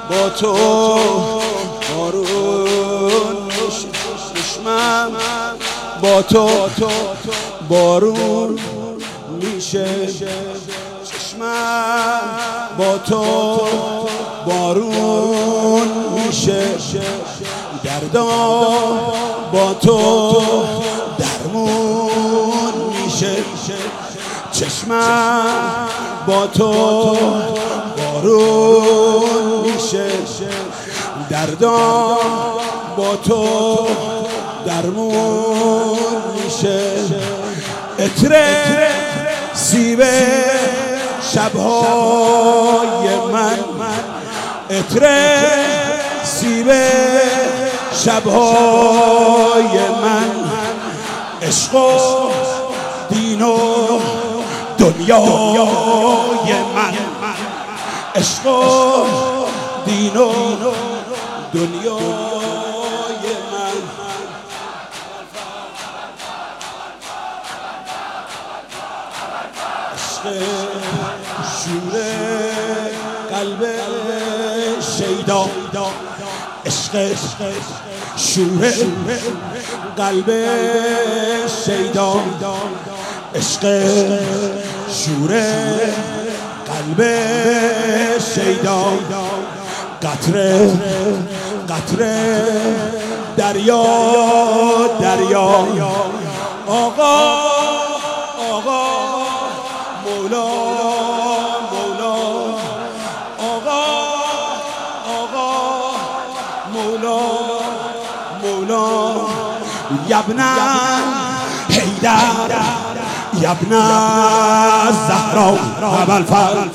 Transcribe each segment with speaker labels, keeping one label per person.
Speaker 1: با تو بارون میشه، چشمم با تو بارون میشه، چشمم با تو بارون میشه، دردا با تو درمون میشه، چشمم با تو بارون میشه، دردا با تو درمون میشه، عطر سیب شبهای من، عطر سیب شبهای من، عشق و دین و دنیای من، عشق و دین و دنیای من، عشق شور قلب شیدا، عشق شور قلب شیدا، عشق شور قلب شیدا، قطره قطره دریا دریا، آقا آقا مولا مولا، آقا آقا مولا مولا، یبن حیدر یبن زهرا ابوالفضل،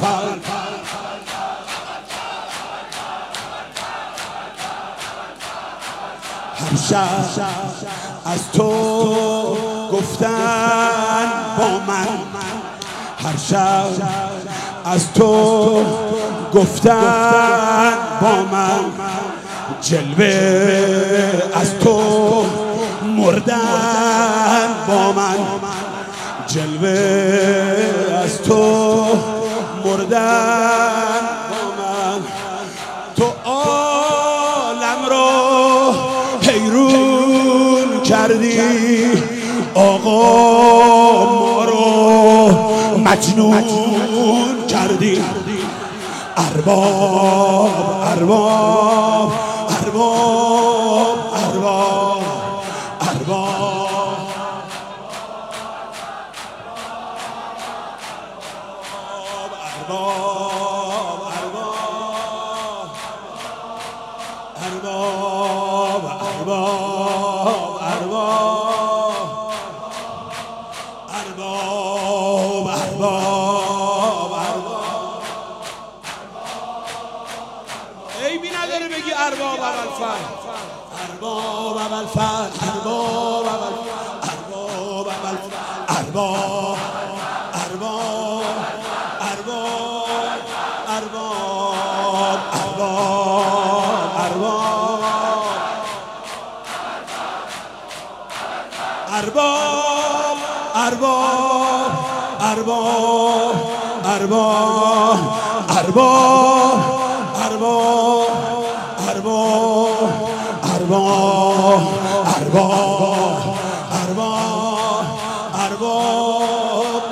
Speaker 1: هر شب از تو گفتن با من، هر شب از تو گفتن با من، جلوه از تو مردن با من، جلوه از تو مردن با من، تو عالم رو حیرون کردی، آقا ما رو مجنون کردی، ارباب ارباب ارباب ارباب ارباب، ارباب ارباب ارباب ارباب ارباب، عیبی نداره بگی ارباب ابوالفضل، ارباب ابوالفضل، ارباب ارباب ارباب ارباب ارباب ارباب ارباب ارباب ارباب ارباب ارباب ارباب ارباب ارباب ارباب ارباب ارباب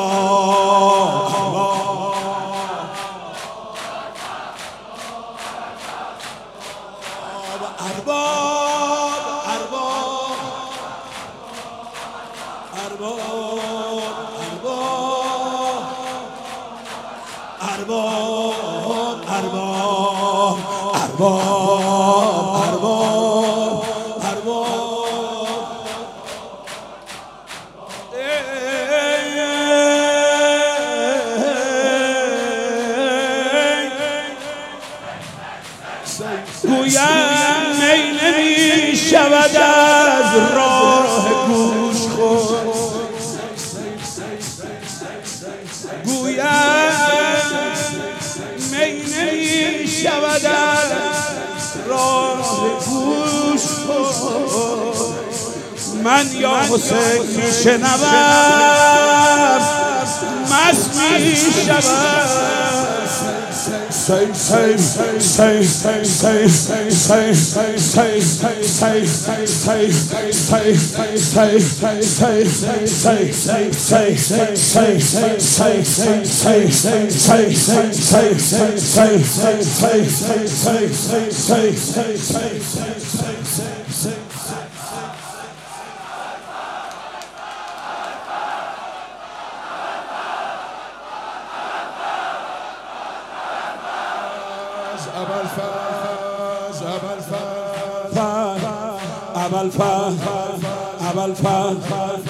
Speaker 1: گویم می نمی شود از راه گوش خود، گویم می نمی شود از راه گوش خود، من یا حسین می شنوم مست می شود، أبا الفاز